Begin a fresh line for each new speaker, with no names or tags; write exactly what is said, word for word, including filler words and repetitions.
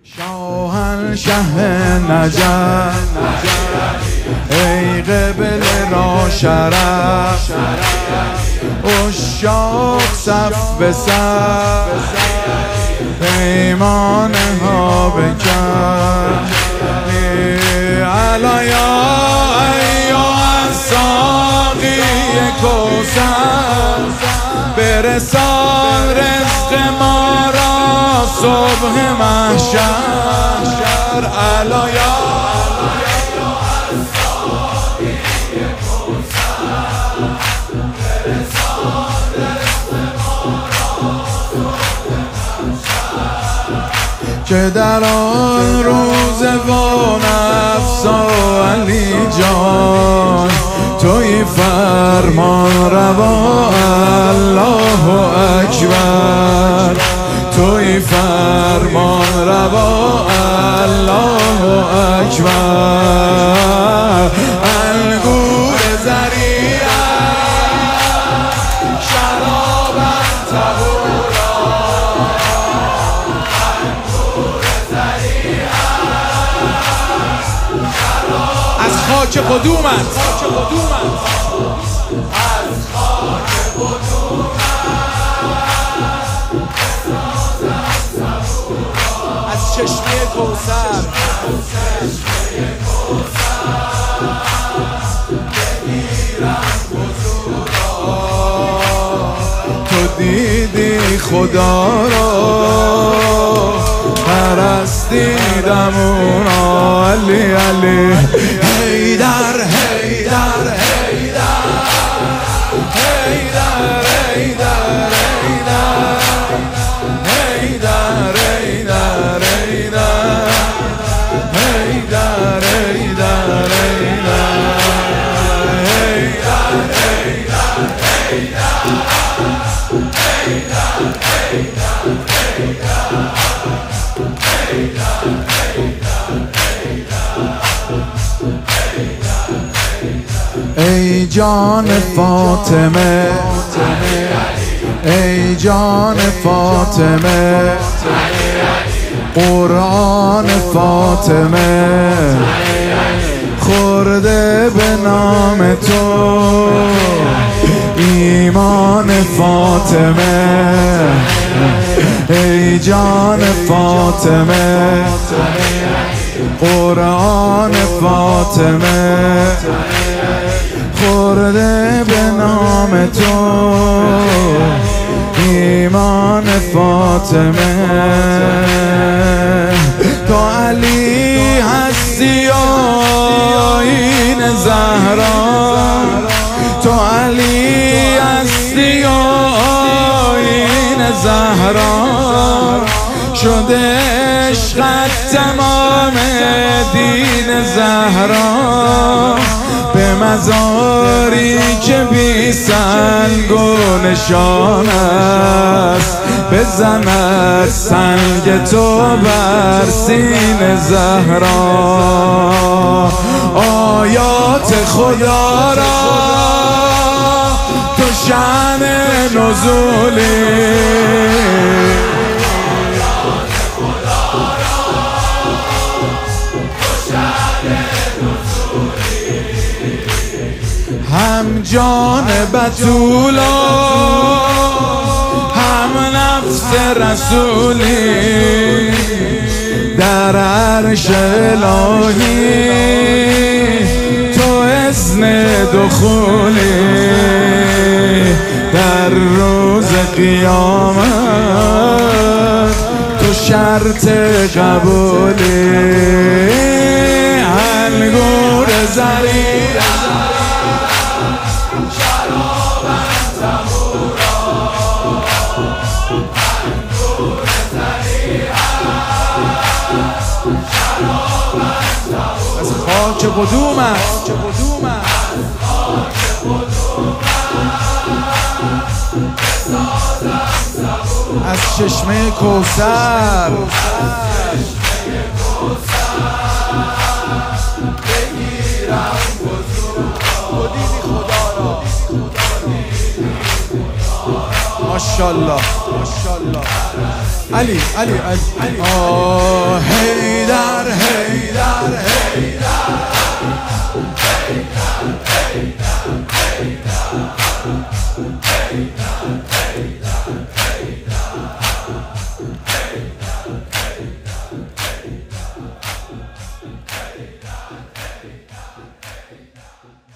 شاهنشه نجف ای قبل را شرف اشاق صف به صف پیمانه ها بکن علایا ایا ساقی کوثر برسان رزق ما را صبح محشر علایا که در آن روز وان افسا علی جان توی فرمان روا الله اکبر توی فرمان روا الله اکبر انگور ذریعه شراب طهورا از خاک قدومت از خاک قدومت از چشمه کوثر بگیرم حضورا تو دیدی خدا را پرستیدم اونا علی علی حیدر حیدر حیدر حیدر حیدر حیدر حیدر حیدر حیدر حیدر ای جان فاطمه ای جان فاطمه قرآن فاطمه خورده به نام تو ایمان فاطمه ای جان فاطمه قرآن فاطمه خورده به نام تو ایمان فاطمه تو علی هستی آیین زهرا تو علی هستی آیین زهرا شده عشقت تمام دین زهرا به مزاری که بی سنگ و نشان است بزند سنگ تو بر سین زهرا آیات خدا را تو شأن نزولی هم جان بطولا هم نفس رسولی در عرش الهی تو اذن دخولی در روز قیامت تو شرط قبولی انگور ذریعه از خاک قدومت از چشمه کوثر بگیرم حضورا دیدی خدا را ماشاءالله ماشاءالله علی علی علی آه ای